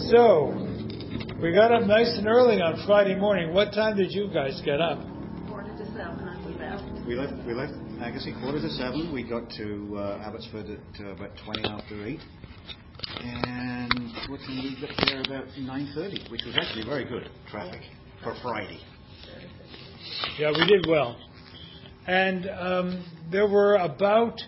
So, we got up nice and early on Friday morning. What time did you guys get up? 7:45. We left Agassiz 7:45. We got to Abbotsford at about 20 after 8. And we got there about 9:30, which was actually very good traffic for Friday. Yeah, we did well. And there were about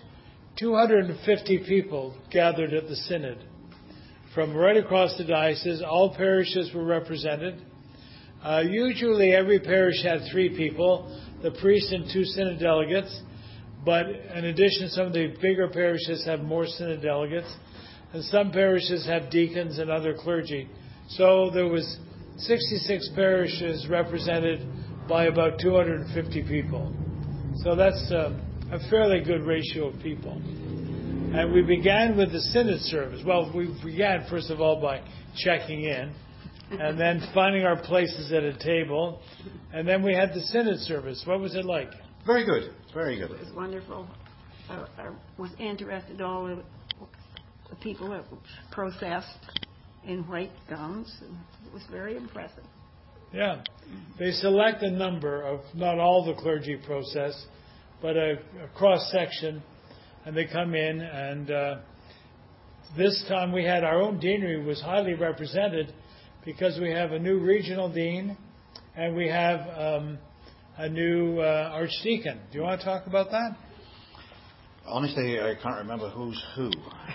250 people gathered at the synod from right across the diocese. All parishes were represented. Usually every parish had 3 people, the priest and 2 synod delegates. But in addition, some of the bigger parishes have more synod delegates. And some parishes have deacons and other clergy. So there was 66 parishes represented by about 250 people. So that's a fairly good ratio of people. And we began with the synod service. Well, we began, first of all, by checking in, and then finding our places at a table. And then we had the synod service. What was it like? Very good. Very good. It was wonderful. I was interested in all the people that processed in white gowns. It was very impressive. Yeah. They select a number of, not all the clergy process, but a cross-section, and they come in, and this time we had our own deanery was highly represented because we have a new regional dean, and we have a new archdeacon. Do you want to talk about that? Honestly, I can't remember who's who.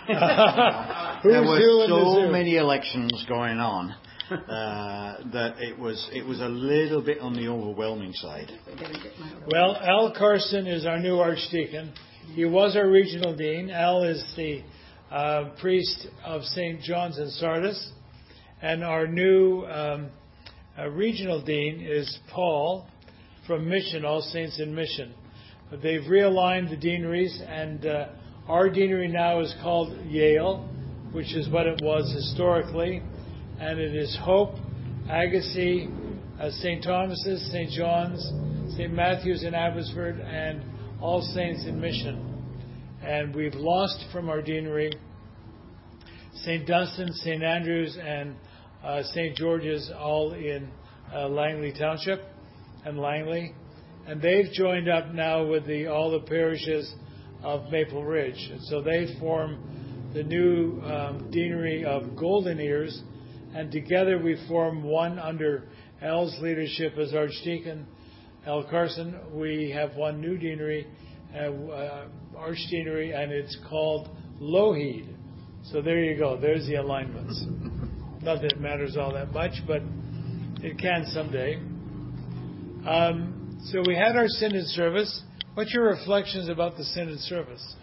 There were so many elections going on that it was a little bit on the overwhelming side. Well, Al Carson is our new archdeacon. He was our regional dean. Al is the priest of St. John's in Sardis. And our new regional dean is Paul from Mission, All Saints in Mission. But they've realigned the deaneries, and our deanery now is called Yale, which is what it was historically. And it is Hope, Agassiz, St. Thomas's, St. John's, St. Matthew's in Abbotsford, and All Saints in Mission. And we've lost from our deanery St. Dunstan, St. Andrews, and St. George's, all in Langley Township and Langley. And they've joined up now with all the parishes of Maple Ridge. And so they form the new deanery of Golden Ears. And together we form one under Al's leadership as Archdeacon, Al Carson. We have one new deanery, Archdeanery, and it's called Lougheed. So there you go. There's the alignments. Not that it matters all that much, but it can someday. So we had our synod service. What's your reflections about the synod service?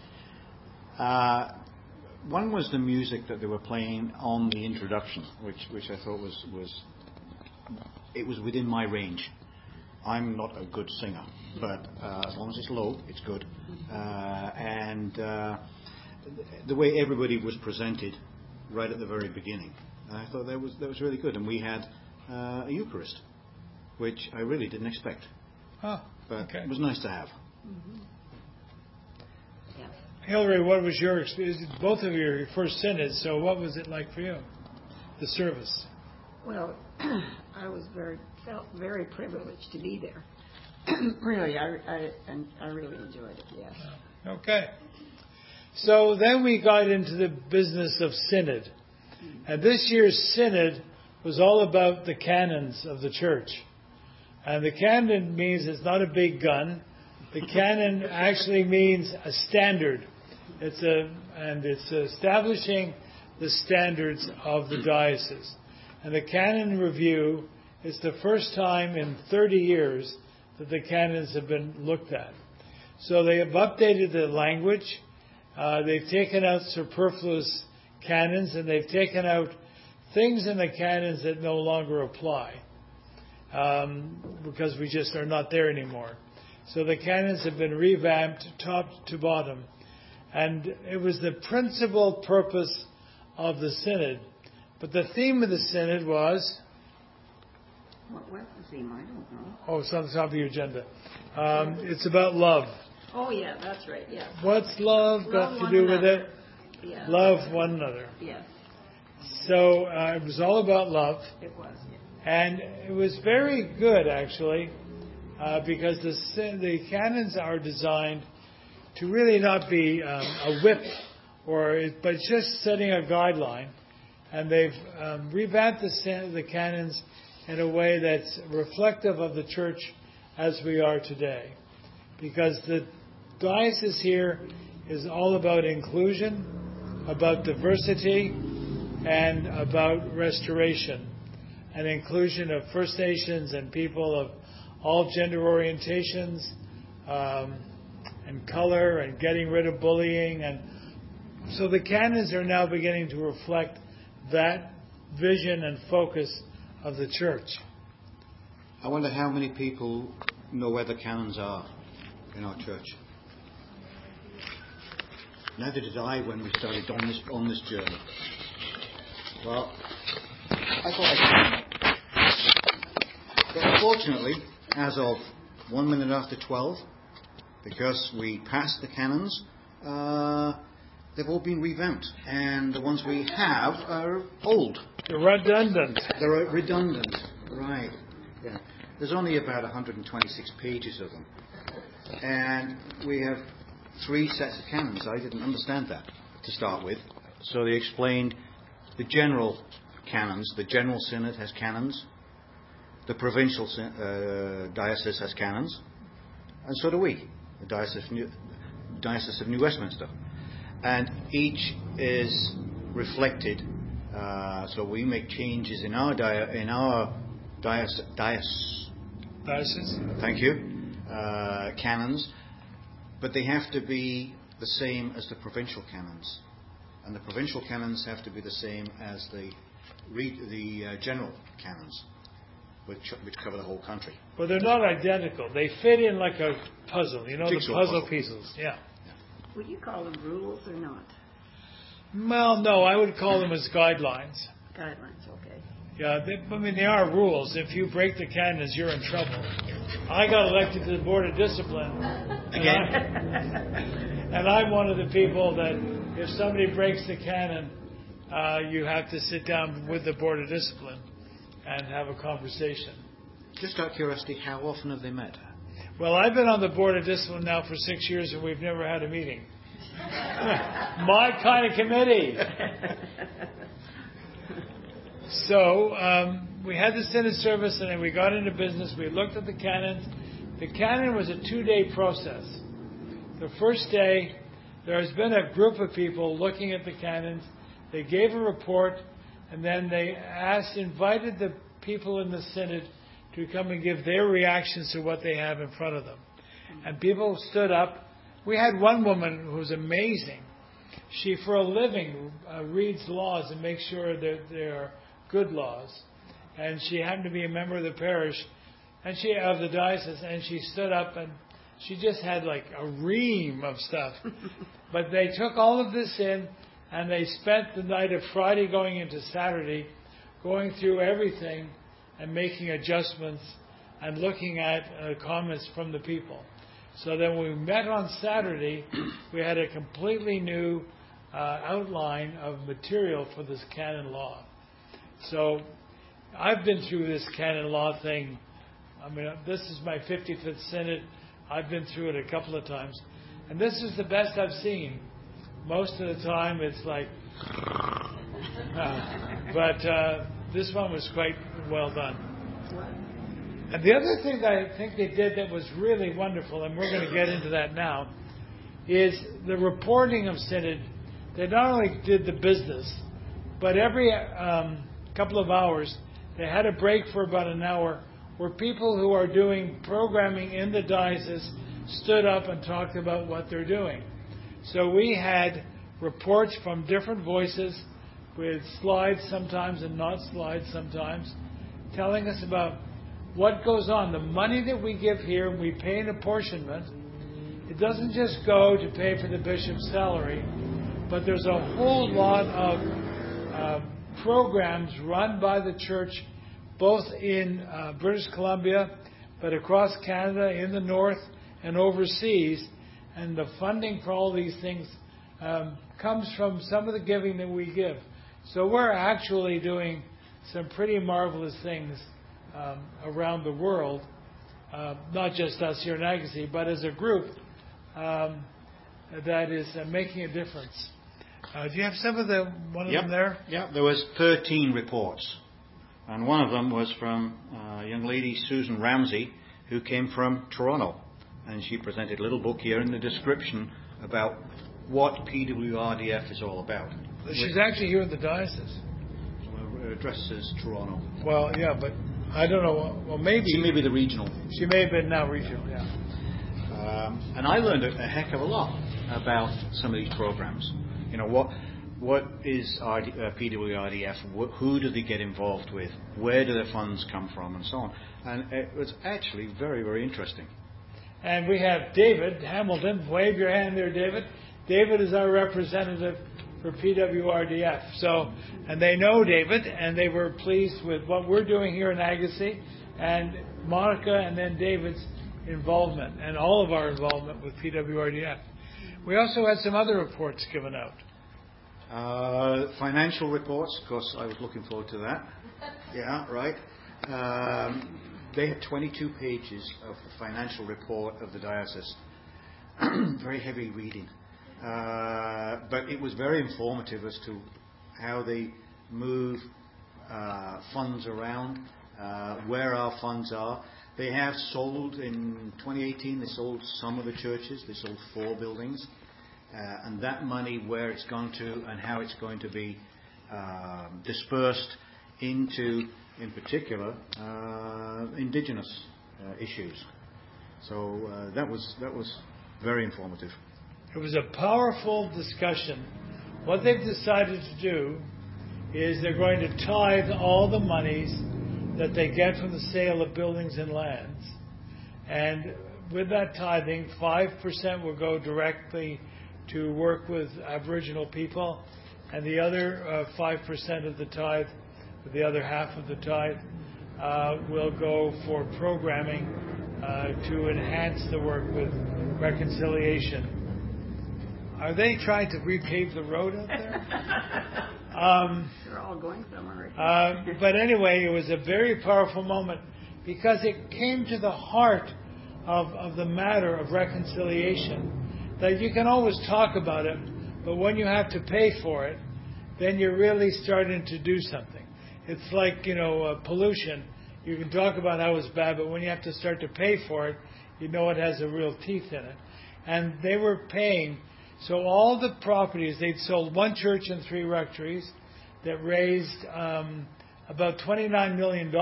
One was the music that they were playing on the introduction, which I thought was within my range. I'm not a good singer, but as long as it's low, it's good. And the way everybody was presented right at the very beginning, I thought that was really good. And we had a Eucharist, which I really didn't expect. Oh, but okay. It was nice to have. Mm-hmm. Yeah. Hillary, what was your experience? Both of you are your first synod, so what was it like for you, the service? Well, I felt very privileged to be there. Really, I really enjoyed it, yes. Okay. So then we got into the business of synod. And this year's synod was all about the canons of the church. And the canon means it's not a big gun. The canon actually means a standard. It's establishing the standards of the diocese. And the canon review is the first time in 30 years that the canons have been looked at. So they have updated the language. They've taken out superfluous canons, and they've taken out things in the canons that no longer apply because we just are not there anymore. So the canons have been revamped top to bottom. And it was the principal purpose of the synod. But the theme of the synod was... What was the theme? I don't know. Oh, it's on the top of your agenda. It's about love. Oh, yeah, that's right, yeah. What's love got to do with it? Yeah. Love one another. Yes. So it was all about love. It was. And it was very good, actually, because the canons are designed to really not be a whip, but just setting a guideline. And they've revamped the canons in a way that's reflective of the church as we are today. Because the diocese here is all about inclusion, about diversity, and about restoration. And inclusion of First Nations and people of all gender orientations and color, and getting rid of bullying. And so the canons are now beginning to reflect that vision and focus of the church. I wonder how many people know where the canons are in our church. Neither did I when we started on this journey. Well, I thought I could. But unfortunately, as of 1 minute after 12, because we passed the canons, they've all been revamped. And the ones we have are old. They're redundant. They're redundant, right. Yeah. There's only about 126 pages of them. And we have 3 sets of canons. I didn't understand that to start with. So they explained the general canons. The General Synod has canons. The provincial diocese has canons. And so do we, the Diocese of New Westminster. And each is reflected. So we make changes in our diocese. Thank you. Canons. But they have to be the same as the provincial canons. And the provincial canons have to be the same as the general canons, which cover the whole country. Well, they're not identical. They fit in like a puzzle, Jigsaw the puzzle puzzle. pieces. Yeah. Would you call them rules or not? Well, no, I would call them as guidelines. Guidelines, okay. Yeah, they are rules. If you break the canons, you're in trouble. I got elected to the Board of Discipline. And I'm one of the people that if somebody breaks the canon, you have to sit down with the Board of Discipline and have a conversation. Just out of curiosity, how often have they met? Well, I've been on the Board of Discipline now for 6 years, and we've never had a meeting. My kind of committee. So we had the Synod service, and then we got into business. We looked at the canons. The canon was a 2-day process. The first day, there has been a group of people looking at the canons. They gave a report, and then they invited the people in the Synod to come and give their reactions to what they have in front of them. And people stood up. We had one woman who was amazing. She, for a living, reads laws and makes sure that they are good laws. And she happened to be a member of the parish, and of the diocese, and she stood up and she just had like a ream of stuff. But they took all of this in, and they spent the night of Friday going into Saturday going through everything and making adjustments and looking at comments from the people. So then when we met on Saturday, we had a completely new outline of material for this canon law. So I've been through this canon law thing. I mean, this is my 55th Synod. I've been through it a couple of times. And this is the best I've seen. Most of the time it's like... but this one was quite well done. And the other thing that I think they did that was really wonderful, and we're going to get into that now, is the reporting of Synod. They not only did the business, but every couple of hours, they had a break for about an hour where people who are doing programming in the diocese stood up and talked about what they're doing. So we had reports from different voices with slides sometimes and not slides sometimes, telling us about what goes on. The money that we give here, we pay an apportionment. It doesn't just go to pay for the bishop's salary, but there's a whole lot of programs run by the church, both in British Columbia, but across Canada, in the north, and overseas. And the funding for all these things comes from some of the giving that we give. So we're actually doing some pretty marvelous things around the world, not just us here in Agassiz, but as a group that is making a difference. Do you have some of one of them there? Yeah, there was 13 reports. And one of them was from a young lady, Susan Ramsey, who came from Toronto. And she presented a little book here in the description about what PWRDF is all about. She's actually here in the diocese. Her address is Toronto. Well, yeah, but I don't know. Well, maybe. She may be the regional. She may have been now regional, yeah. And I learned a heck of a lot about some of these programs. You know, what is PWRDF? Who do they get involved with? Where do their funds come from? And so on. And it was actually very, very interesting. And we have David Hamilton. Wave your hand there, David. David is our representative for PWRDF. So, and they know David, and they were pleased with what we're doing here in Agassiz, and Monica and then David's involvement, and all of our involvement with PWRDF. We also had some other reports given out. Financial reports, of course, I was looking forward to that. Yeah, right. They had 22 pages of the financial report of the diocese. Very heavy reading. But it was very informative as to how they move funds around, where our funds are. They have sold, in 2018, they sold some of the churches. They sold 4 buildings. And that money, where it's gone to and how it's going to be dispersed into, in particular, Indigenous issues. So that was very informative. It was a powerful discussion. What they've decided to do is they're going to tithe all the monies that they get from the sale of buildings and lands. And with that tithing, 5% will go directly to work with Aboriginal people, and the other 5% of the tithe, the other half of the tithe, will go for programming to enhance the work with reconciliation. Are they trying to repave the road out there? They're all going somewhere. But anyway, it was a very powerful moment because it came to the heart of the matter of reconciliation. That you can always talk about it, but when you have to pay for it, then you're really starting to do something. It's like, pollution. You can talk about how it's bad, but when you have to start to pay for it, you know it has a real teeth in it. And they were paying. So all the properties, they'd sold 1 church and 3 rectories that raised about $29 million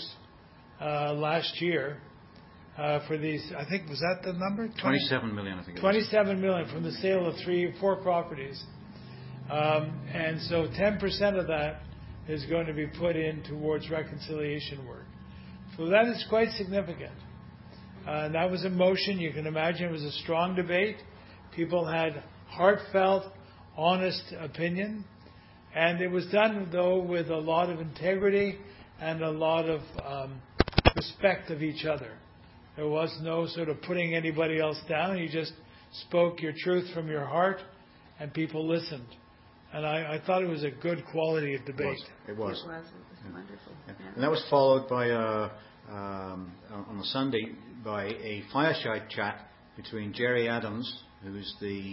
last year for these. I think, was that the number? 27 million, I think it was. 27 million from the sale of 4 properties. And so 10% of that is going to be put in towards reconciliation work. So that is quite significant. And that was a motion. You can imagine it was a strong debate. People had heartfelt, honest opinion. And it was done, though, with a lot of integrity and a lot of respect of each other. There was no sort of putting anybody else down. You just spoke your truth from your heart, and people listened. And I thought it was a good quality of debate. It was. It was wonderful. Yeah. Yeah. And that was followed by, on the Sunday, by a fireside chat between Jerry Adams, who's the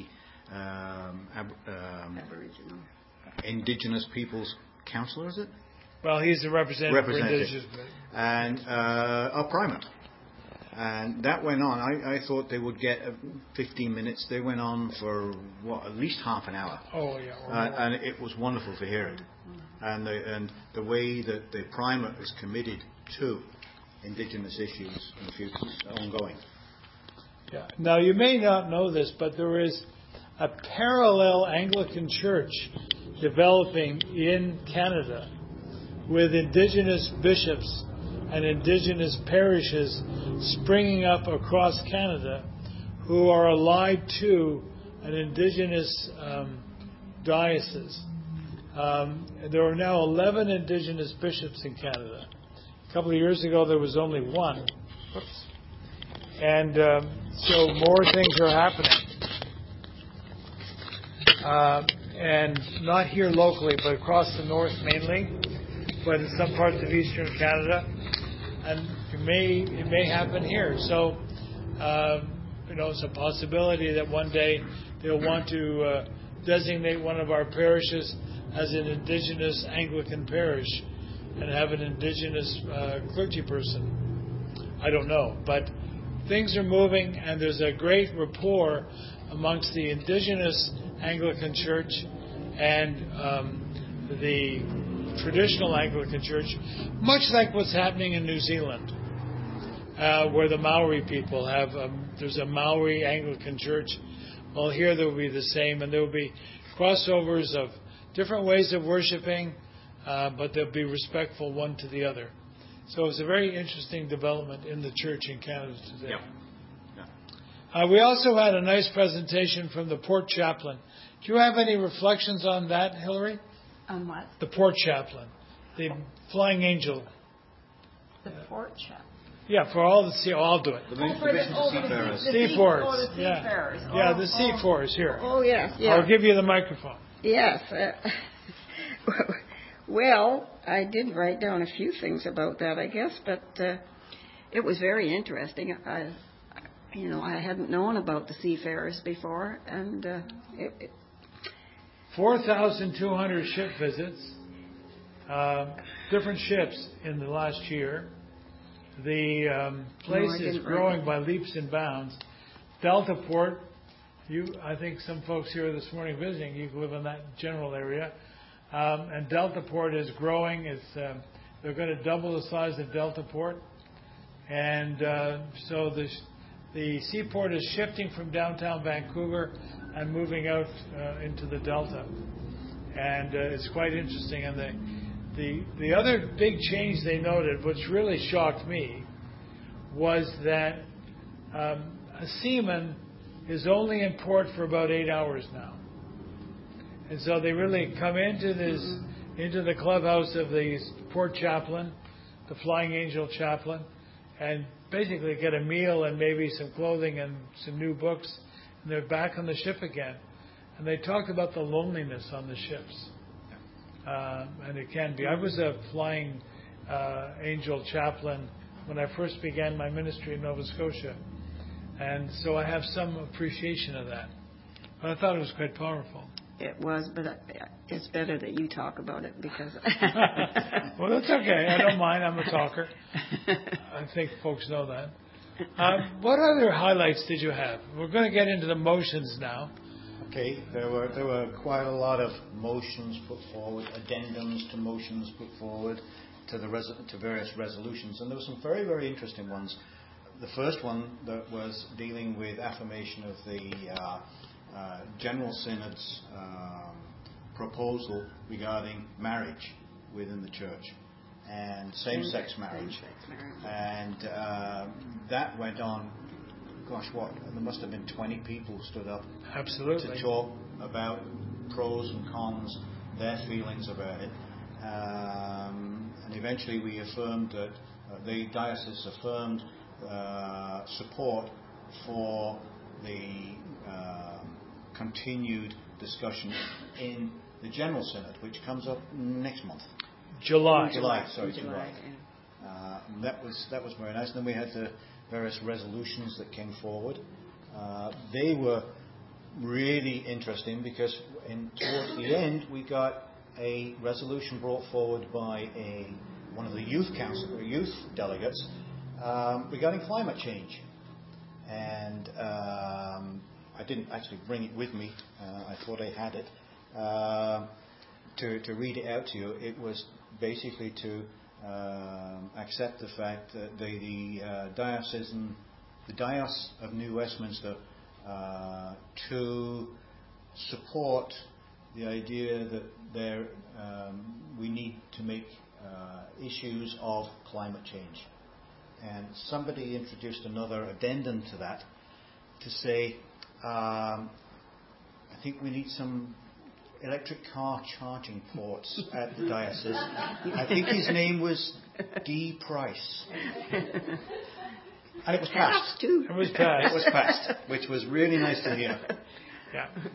Aboriginal. Indigenous Peoples Councillor, is it? Well, he's the representative. For Indigenous. And our primate. And that went on. I thought they would get 15 minutes. They went on for, at least half an hour. Oh, yeah. And it was wonderful to hear it. And the way that the primate is committed to Indigenous issues in the future is ongoing. Yeah. Now, you may not know this, but there is a parallel Anglican church developing in Canada with Indigenous bishops and Indigenous parishes springing up across Canada who are allied to an Indigenous diocese. There are now 11 Indigenous bishops in Canada. A couple of years ago, there was only 1. Oops. And so more things are happening. and not here locally, but across the north mainly, but in some parts of eastern Canada, and it may happen here. So, it's a possibility that one day they'll want to designate one of our parishes as an Indigenous Anglican parish and have an Indigenous clergy person. I don't know, but things are moving, and there's a great rapport amongst the Indigenous Anglican Church and the traditional Anglican Church, much like what's happening in New Zealand, where the Maori people have, there's a Maori Anglican Church. Well, here there will be the same, and there will be crossovers of different ways of worshiping, but they'll be respectful one to the other. So it's a very interesting development in the church in Canada today. Yeah. We also had a nice presentation from the Port Chaplain. Do you have any reflections on that, Hillary? On what? The Port Chaplain, the Flying Angel. The Port Chaplain. Yeah, for all the sea. Oh, I'll do it. The mission to seafarers. Seafarers. Oh, the seafarers. Yeah, the seafarers here. Oh, yes, yes. I'll give you the microphone. Yes. Well, I did write down a few things about that, I guess, but it was very interesting. I hadn't known about the seafarers before, and 4,200 ship visits, different ships in the last year. The place is growing by leaps and bounds. Delta Port, I think some folks here this morning visiting, you live in that general area. And Delta Port is growing. They're going to double the size of Delta Port. And so the seaport is shifting from downtown Vancouver and moving out into the Delta. And it's quite interesting. And the other big change they noted, which really shocked me, was that a seaman is only in port for about 8 hours now. And so they really come into the clubhouse of the Port Chaplain, the Flying Angel Chaplain, and basically get a meal and maybe some clothing and some new books, and they're back on the ship again. And they talked about the loneliness on the ships. And it can be. I was a Flying Angel Chaplain when I first began my ministry in Nova Scotia. And so I have some appreciation of that. But I thought it was quite powerful. it was, but it's better that you talk about it because... Well, that's okay. I don't mind. I'm a talker. I think folks know that. What other highlights did you have? We're going to get into the motions now. Okay, there were quite a lot of motions put forward, addendums to motions put forward to various resolutions, and there were some very, very interesting ones. The first one that was dealing with affirmation of the General Synod's proposal regarding marriage within the church and same-sex marriage. And that went on, gosh, what? There must have been 20 people stood up Absolutely. to talk about pros and cons, their feelings about it. And eventually we affirmed that the diocese affirmed support for the continued discussion in the General Synod, which comes up next month. July. July. That was very nice. And then we had the various resolutions that came forward. They were really interesting because towards the end we got a resolution brought forward by one of the youth delegates regarding climate change. And I didn't actually bring it with me. I thought I had it. To read it out to you, it was basically to accept the fact that the Diocese of New Westminster to support the idea that we need to make issues of climate change. And somebody introduced another addendum to that to say, I think we need some electric car charging ports at the diocese. I think his name was D. Price. And it was passed. It was passed. It was passed, which was really nice to hear. Yeah.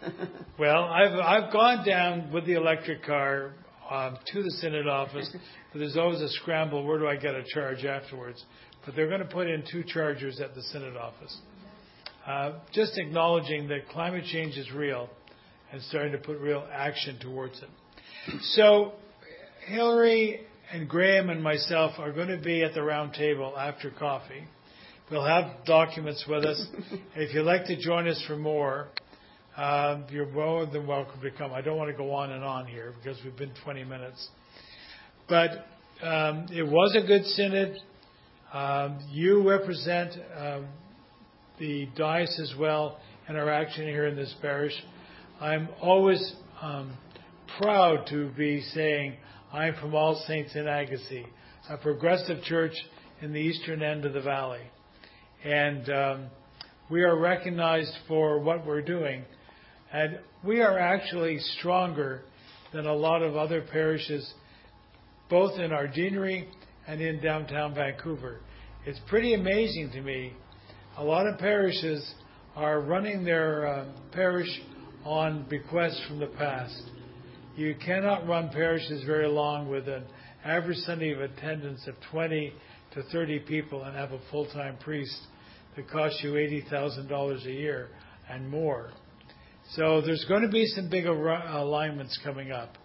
Well, I've gone down with the electric car to the Synod office, but there's always a scramble. Where do I get a charge afterwards? But they're going to put in 2 chargers at the Synod office. Just acknowledging that climate change is real and starting to put real action towards it. So Hillary and Graham and myself are going to be at the round table after coffee. We'll have documents with us. If you'd like to join us for more, you're more than welcome to come. I don't want to go on and on here because we've been 20 minutes. But it was a good synod. You represent the diocese well in our action here in this parish. I'm always proud to be saying I'm from All Saints in Agassiz, a progressive church in the eastern end of the valley. And we are recognized for what we're doing. And we are actually stronger than a lot of other parishes, both in our deanery and in downtown Vancouver. It's pretty amazing to me. A lot of parishes are running their parish on bequests from the past. You cannot run parishes very long with an average Sunday of attendance of 20 to 30 people and have a full-time priest that costs you $80,000 a year and more. So there's going to be some big alignments coming up.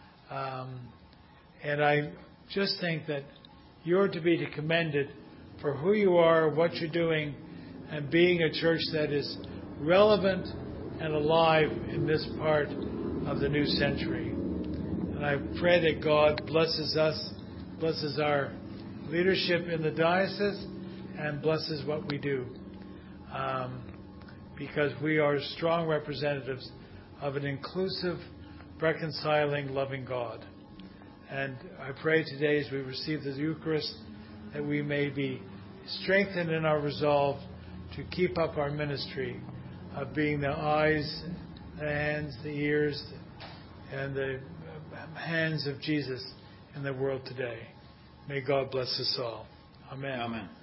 And I just think that you're to be commended for who you are, what you're doing, and being a church that is relevant and alive in this part of the new century. And I pray that God blesses us, blesses our leadership in the diocese, and blesses what we do. Because we are strong representatives of an inclusive, reconciling, loving God. And I pray today as we receive the Eucharist that we may be strengthened in our resolve to keep up our ministry of being the eyes, the hands, the ears, and the hands of Jesus in the world today. May God bless us all. Amen. Amen.